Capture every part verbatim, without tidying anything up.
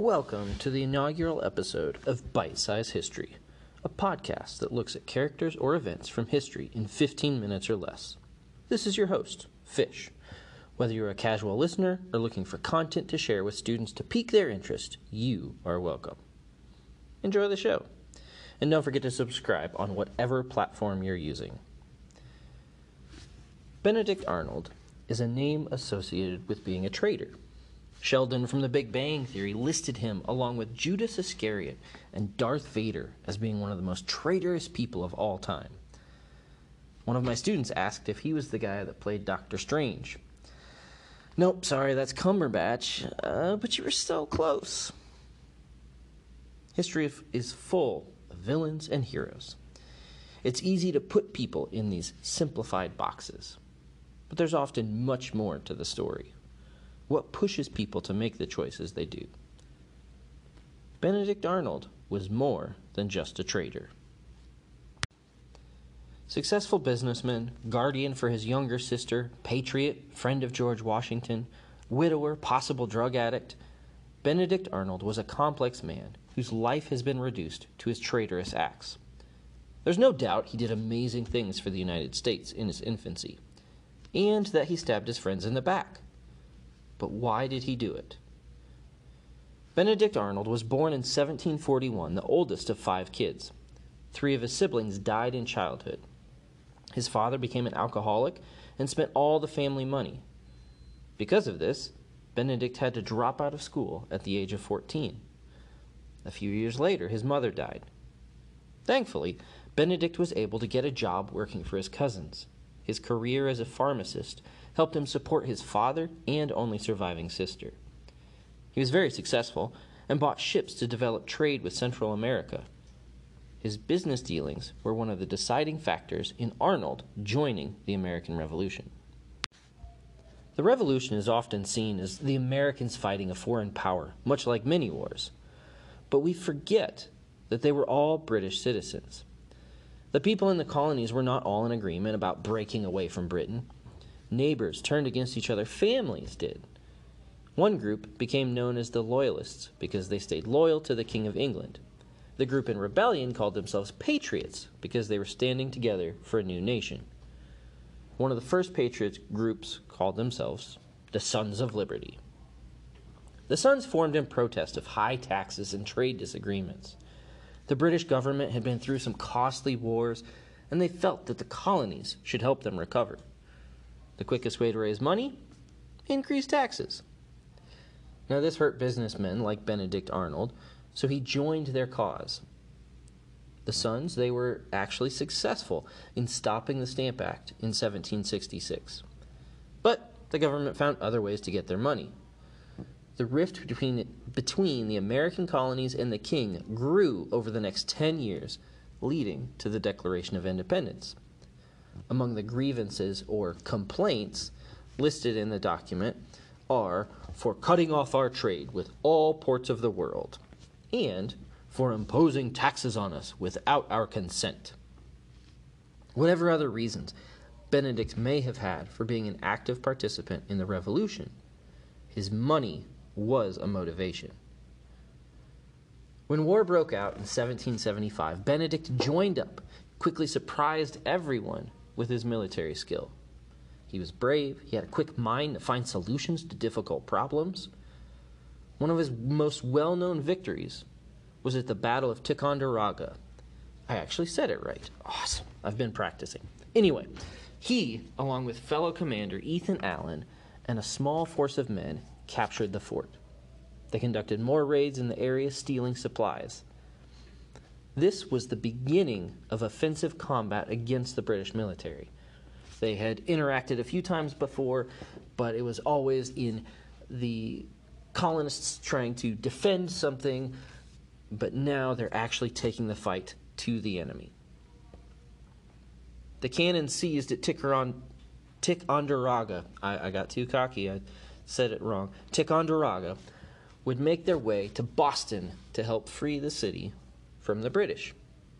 Welcome to the inaugural episode of Bite Size History, a podcast that looks at characters or events from history in fifteen minutes or less. This is your host, Fish. Whether you're a casual listener or looking for content to share with students to pique their interest, you are welcome. Enjoy the show, and don't forget to subscribe on whatever platform you're using. Benedict Arnold is a name associated with being a traitor. Sheldon from The Big Bang Theory listed him along with Judas Iscariot and Darth Vader as being one of the most traitorous people of all time. One of my students asked if he was the guy that played Doctor Strange. Nope, sorry, that's Cumberbatch, uh, but you were still close. History is full of villains and heroes. It's easy to put people in these simplified boxes, but there's often much more to the story. What pushes people to make the choices they do? Benedict Arnold was more than just a traitor. Successful businessman, guardian for his younger sister, patriot, friend of George Washington, widower, possible drug addict, Benedict Arnold was a complex man whose life has been reduced to his traitorous acts. There's no doubt he did amazing things for the United States in his infancy, and that he stabbed his friends in the back. But why did he do it? Benedict Arnold was born in seventeen forty-one, the oldest of five kids. Three of his siblings died in childhood. His father became an alcoholic and spent all the family money. Because of this, Benedict had to drop out of school at the age of fourteen. A few years later, his mother died. Thankfully, Benedict was able to get a job working for his cousins. His career as a pharmacist helped him support his father and only surviving sister. He was very successful and bought ships to develop trade with Central America. His business dealings were one of the deciding factors in Arnold joining the American Revolution. The Revolution is often seen as the Americans fighting a foreign power, much like many wars. But we forget that they were all British citizens. The people in the colonies were not all in agreement about breaking away from Britain. Neighbors turned against each other, families did. One group became known as the Loyalists because they stayed loyal to the King of England. The group in rebellion called themselves Patriots because they were standing together for a new nation. One of the first Patriot groups called themselves the Sons of Liberty. The Sons formed in protest of high taxes and trade disagreements. The British government had been through some costly wars, and they felt that the colonies should help them recover. The quickest way to raise money? Increase taxes. Now this hurt businessmen like Benedict Arnold, so he joined their cause. The Sons, they were actually successful in stopping the Stamp Act in seventeen sixty-six. But the government found other ways to get their money. The rift between, between the American colonies and the king grew over the next ten years, leading to the Declaration of Independence. Among the grievances or complaints listed in the document are for cutting off our trade with all ports of the world and for imposing taxes on us without our consent. Whatever other reasons Benedict may have had for being an active participant in the Revolution, his money was a motivation. When war broke out in seventeen seventy-five, Benedict joined up, quickly surprised everyone with his military skill. He was brave, he had a quick mind to find solutions to difficult problems. One of his most well-known victories was at the Battle of Ticonderoga. I actually said it right. Awesome. I've been practicing. Anyway, he, along with fellow commander Ethan Allen and a small force of men, captured the fort. They conducted more raids in the area, stealing supplies. This was the beginning of offensive combat against the British military. They had interacted a few times before, but it was always in the colonists trying to defend something, but now they're actually taking the fight to the enemy. The cannon seized at Ticoron, Ticonderoga, I, I got too cocky, I said it wrong, Ticonderoga, would make their way to Boston to help free the city from the British.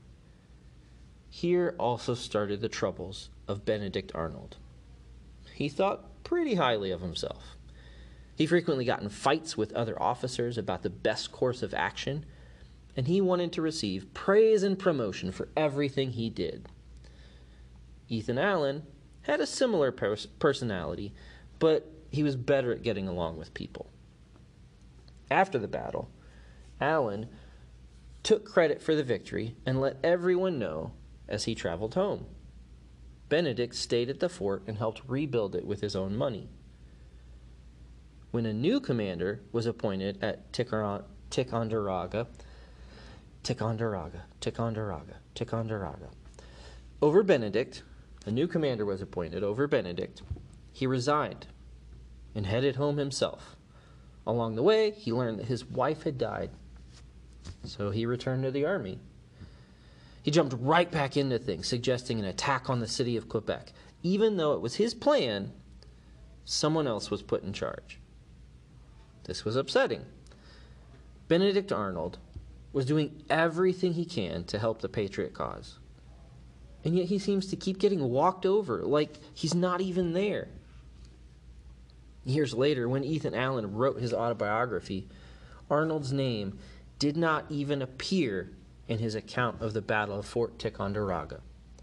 Here also started the troubles of Benedict Arnold. He thought pretty highly of himself. He frequently got in fights with other officers about the best course of action, and he wanted to receive praise and promotion for everything he did. Ethan Allen had a similar pers- personality, but he was better at getting along with people. After the battle, Allen took credit for the victory and let everyone know as he traveled home. Benedict stayed at the fort and helped rebuild it with his own money. When a new commander was appointed at Ticonderoga, Ticonderoga, Ticonderoga, Ticonderoga, Ticonderoga, over Benedict, a new commander was appointed over Benedict. He resigned and headed home himself. Along the way, he learned that his wife had died, so he returned to the army. He jumped right back into things, suggesting an attack on the city of Quebec. Even though it was his plan, someone else was put in charge. This was upsetting. Benedict Arnold was doing everything he can to help the Patriot cause. And yet he seems to keep getting walked over, like he's not even there. Years later, when Ethan Allen wrote his autobiography, Arnold's name did not even appear in his account of the Battle of Fort Ticonderoga.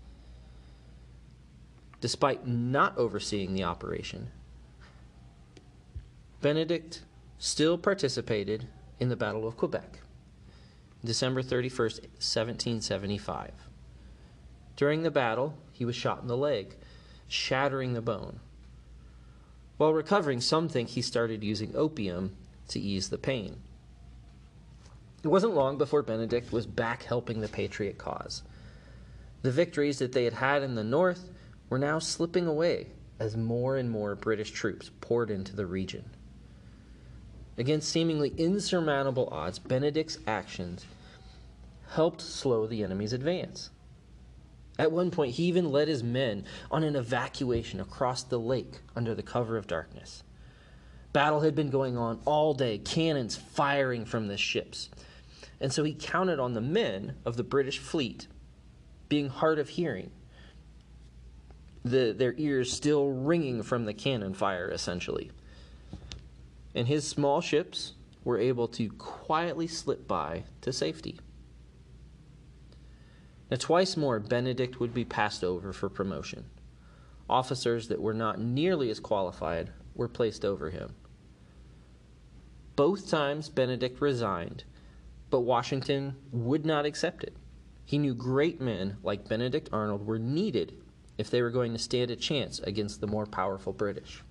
Despite not overseeing the operation, Benedict still participated in the Battle of Quebec, December thirty-first, seventeen seventy-five. During the battle, he was shot in the leg, shattering the bone. While recovering, some think he started using opium to ease the pain. It wasn't long before Benedict was back helping the Patriot cause. The victories that they had had in the north were now slipping away as more and more British troops poured into the region. Against seemingly insurmountable odds, Benedict's actions helped slow the enemy's advance. At one point, he even led his men on an evacuation across the lake under the cover of darkness. Battle had been going on all day, cannons firing from the ships. And so he counted on the men of the British fleet being hard of hearing, the, their ears still ringing from the cannon fire, essentially. And his small ships were able to quietly slip by to safety. Now, twice more, Benedict would be passed over for promotion. Officers that were not nearly as qualified were placed over him. Both times, Benedict resigned, but Washington would not accept it. He knew great men like Benedict Arnold were needed if they were going to stand a chance against the more powerful British.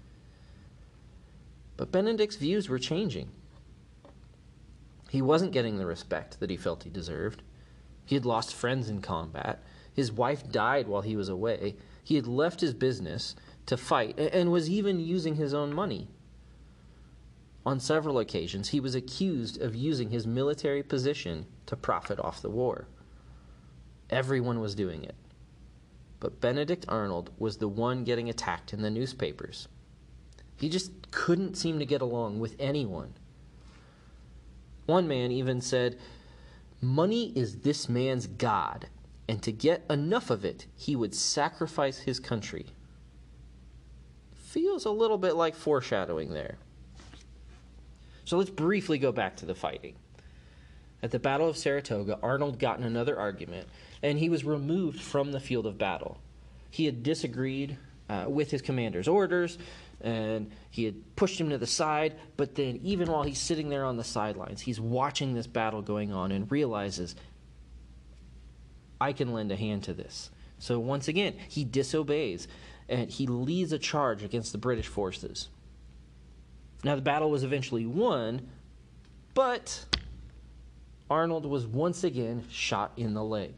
But Benedict's views were changing. He wasn't getting the respect that he felt he deserved. He had lost friends in combat. His wife died while he was away. He had left his business to fight and was even using his own money. On several occasions, he was accused of using his military position to profit off the war. Everyone was doing it. But Benedict Arnold was the one getting attacked in the newspapers. He just couldn't seem to get along with anyone. One man even said, "Money is this man's God, and to get enough of it, he would sacrifice his country." Feels a little bit like foreshadowing there. So let's briefly go back to the fighting. At the Battle of Saratoga, Arnold got in another argument, and he was removed from the field of battle. He had disagreed uh, with his commander's orders, and he had pushed him to the side, but then even while he's sitting there on the sidelines, he's watching this battle going on and realizes, I can lend a hand to this. So once again, he disobeys, and he leads a charge against the British forces. Now, the battle was eventually won, but Arnold was once again shot in the leg.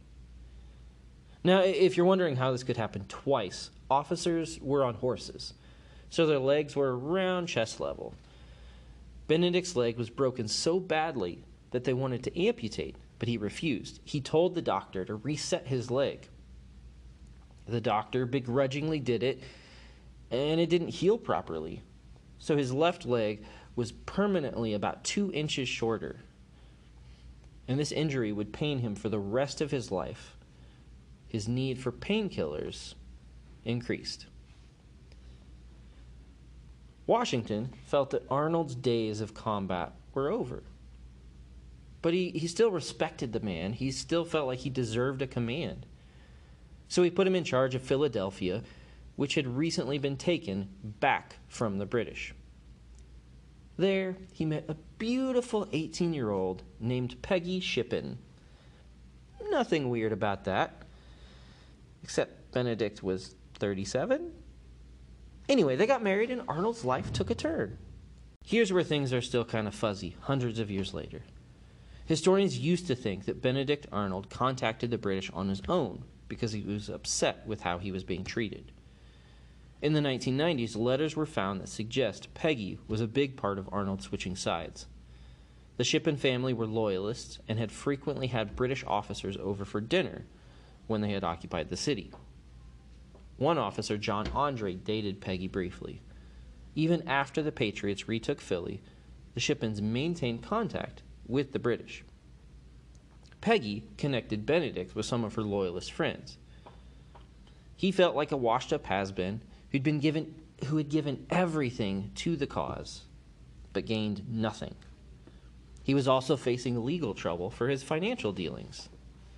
Now, if you're wondering how this could happen twice, officers were on horses, so their legs were around chest level. Benedict's leg was broken so badly that they wanted to amputate, but he refused. He told the doctor to reset his leg. The doctor begrudgingly did it, and it didn't heal properly. So his left leg was permanently about two inches shorter. And this injury would pain him for the rest of his life. His need for painkillers increased. Washington felt that Arnold's days of combat were over. But he, he still respected the man. He still felt like he deserved a command. So he put him in charge of Philadelphia, which had recently been taken back from the British. There, he met a beautiful eighteen-year-old named Peggy Shippen. Nothing weird about that, except Benedict was thirty-seven. Anyway, they got married and Arnold's life took a turn. Here's where things are still kind of fuzzy, hundreds of years later. Historians used to think that Benedict Arnold contacted the British on his own because he was upset with how he was being treated. In the nineteen nineties, letters were found that suggest Peggy was a big part of Arnold switching sides. The Shippen family were loyalists and had frequently had British officers over for dinner when they had occupied the city. One officer, John Andre, dated Peggy briefly. Even after the Patriots retook Philly, the Shippens maintained contact with the British. Peggy connected Benedict with some of her loyalist friends. He felt like a washed-up has-been who'd been given, who had given everything to the cause, but gained nothing. He was also facing legal trouble for his financial dealings.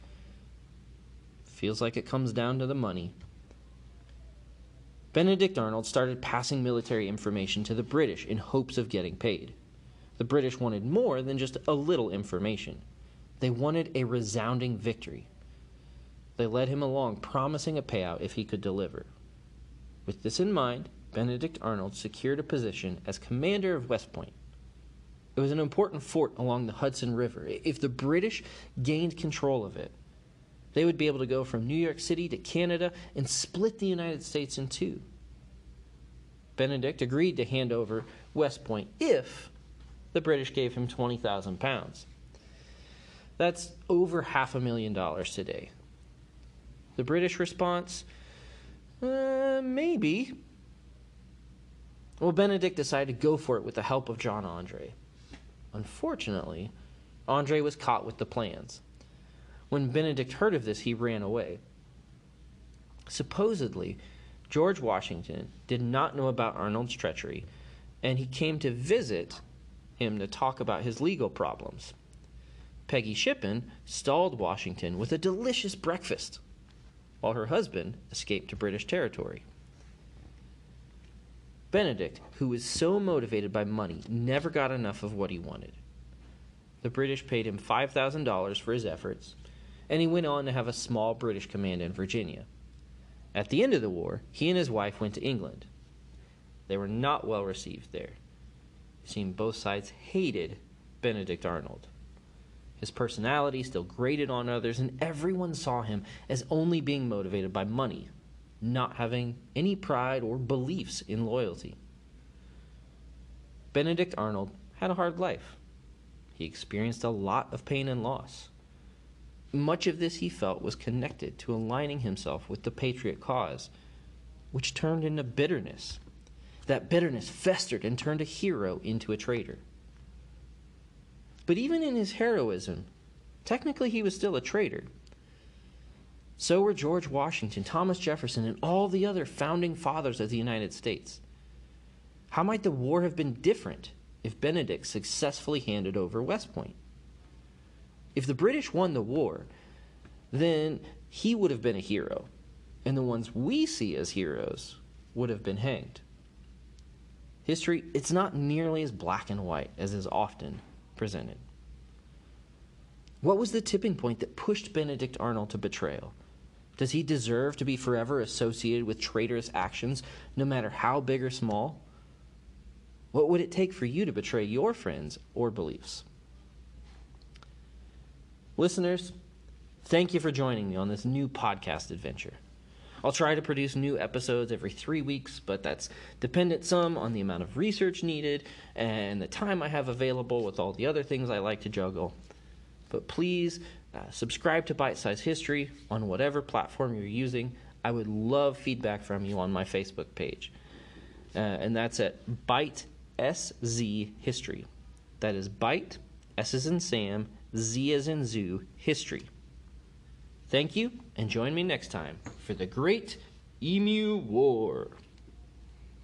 Feels like it comes down to the money. Benedict Arnold started passing military information to the British in hopes of getting paid. The British wanted more than just a little information. They wanted a resounding victory. They led him along, promising a payout if he could deliver. With this in mind, Benedict Arnold secured a position as commander of West Point. It was an important fort along the Hudson River. If the British gained control of it, they would be able to go from New York City to Canada and split the United States in two. Benedict agreed to hand over West Point if the British gave him twenty thousand pounds. That's over half a million dollars today. The British response? Uh, maybe. Well, Benedict decided to go for it with the help of John Andre. Unfortunately, Andre was caught with the plans. When Benedict heard of this, he ran away. Supposedly, George Washington did not know about Arnold's treachery, and he came to visit him to talk about his legal problems. Peggy Shippen stalled Washington with a delicious breakfast, while her husband escaped to British territory. Benedict, who was so motivated by money, never got enough of what he wanted. The British paid him five thousand dollars for his efforts, and he went on to have a small British command in Virginia. At the end of the war, he and his wife went to England. They were not well received there. It seemed both sides hated Benedict Arnold. His personality still grated on others, and everyone saw him as only being motivated by money, not having any pride or beliefs in loyalty. Benedict Arnold had a hard life. He experienced a lot of pain and loss. Much of this, he felt, was connected to aligning himself with the Patriot cause, which turned into bitterness. That bitterness festered and turned a hero into a traitor. But even in his heroism, technically he was still a traitor. So were George Washington, Thomas Jefferson, and all the other founding fathers of the United States. How might the war have been different if Benedict successfully handed over West Point? If the British won the war, then he would have been a hero, and the ones we see as heroes would have been hanged. History, it's not nearly as black and white as is often presented. What was the tipping point that pushed Benedict Arnold to betrayal? Does he deserve to be forever associated with traitorous actions, no matter how big or small? What would it take for you to betray your friends or beliefs? Listeners, thank you for joining me on this new podcast adventure. I'll try to produce new episodes every three weeks, but that's dependent some on the amount of research needed and the time I have available with all the other things I like to juggle. But please uh, subscribe to Bite Size History on whatever platform you're using. I would love feedback from you on my Facebook page. Uh, and that's at Bite S Z History. That is Bite, S as in Sam, Z as in Zoo, History. Thank you, and join me next time for the Great Emu War.